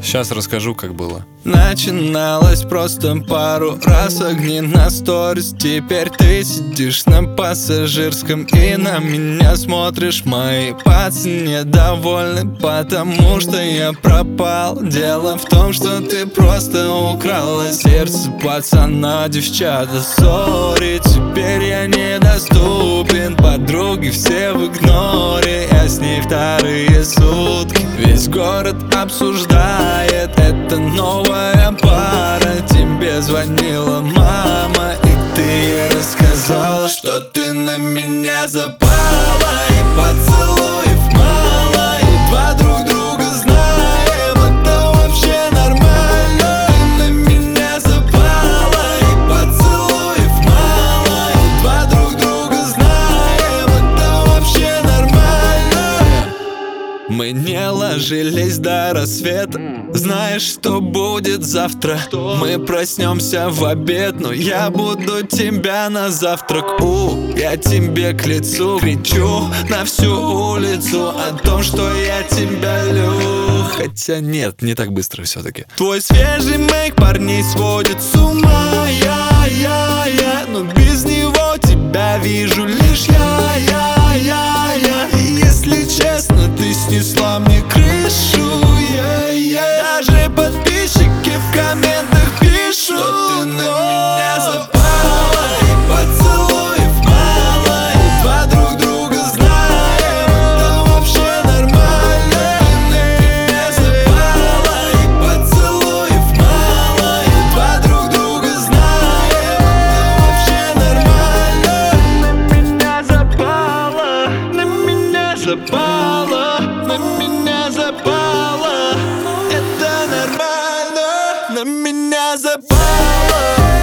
Сейчас расскажу, как было. Начиналось просто пару раз огни на сторис. Теперь ты сидишь на пассажирском и на меня смотришь. Мои пацаны недовольны, потому что я пропал. Дело в том, что ты просто украла сердце пацана, девчата. Сори, теперь я недоступен. Подруги все в игноре, я с ней вторые сутки. Весь город обсуждает, это новая пара. Тебе звонила мама, и ты ей рассказала, что ты на меня запала. И поцелуев мало, едва друг друга знаем, это вообще нормально. Ты на меня запала, и поцелуев мало, едва друг друга знаем, это вообще нормально. Мы не ложились до рассвета. Знаешь, что будет завтра? Мы проснемся в обед, но я буду тебя на завтрак. Я тебе к лицу кричу на всю улицу о том, что я тебя люблю. Хотя нет, не так быстро все-таки. Твой свежий мейк парней сводит с ума. Я, но без него тебя вижу лишь я. И если честно, ты снесла мне крышу. Даже подписчики в комментах пишут, что ты на меня запала. И поцелуев мало, едва друг друга знаем, это вообще нормально. Ты на меня запала, и поцелуев мало, едва друг друга знаем, это вообще нормально. На меня запала, на меня запала, на меня запала. Это нормально, на меня запала.